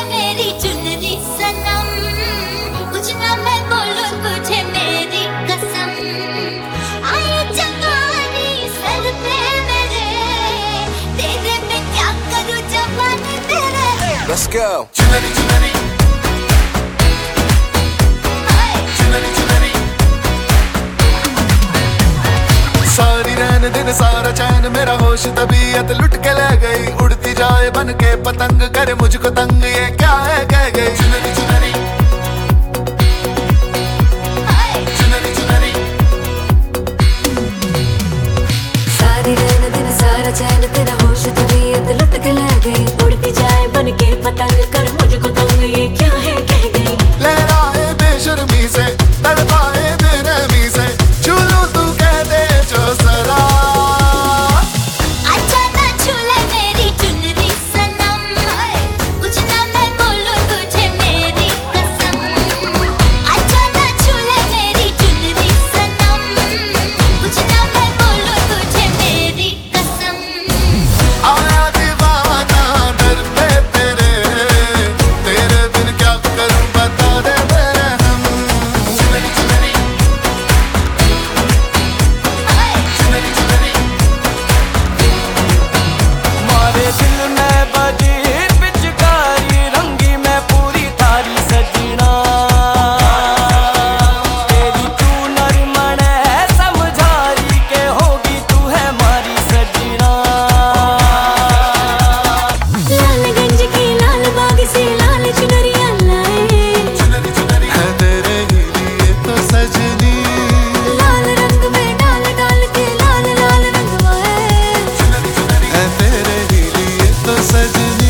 मेरी चुनरी सनम, कुछ ना मैं बोलूं तुझे मेरी कसम। आए जवानी सर पे मेरे, तेरे में क्या करूं जवानी तेरे। Let's go। चुनरी चुनरी चुनरी चुनरी, सारी रैन दिन सारा चैन मेरा होश तबीयत लुट के ले गई। उड़ती जाए बन के पतंग करे मुझको तंग, ये क्या है कह गई। चुनरी चुनरी चुनरी चुनरी, सारी रैन दिन सारा चैन तेरा होश तबीयत लुट के ले गई। उड़ती जाए बन के पतंग कर मुझको तंग, ये क्या है कह गई। लहराए बेशर्मी से तड़पाए बेरहमी से, छू लूं तू कह दे जो सरा। अच्छा ना छू ले मेरी चुनरी सनम, कुछ ना मैं बोलूं तुझे मेरी कसम। अच्छा ना छू ले मेरी चुनरी सनम, कुछ ना मैं बोलूं तुझे मेरी कसम। आया दीवाना दर पे तेरे, तेरे बिन क्या करूं बता दे मेरे हम। चुनरी चुनरी चुनरी चुनरी, मारे दिल में बजी पिचकारी, रंगी मैं पूरी तारी सजना। तेरी तू नरमन है समझारी के होगी तू है मारी सजना। लालगंज की लाल बाग से लाल चुनरिया लाए, चुनरी चुनरी है तेरे ही लिए तो सजनी। लाल रंग में डाल डाल के लाल लाल रंगवाए। चुनरी चुनरी है तेरे ही लिए तो सजनी।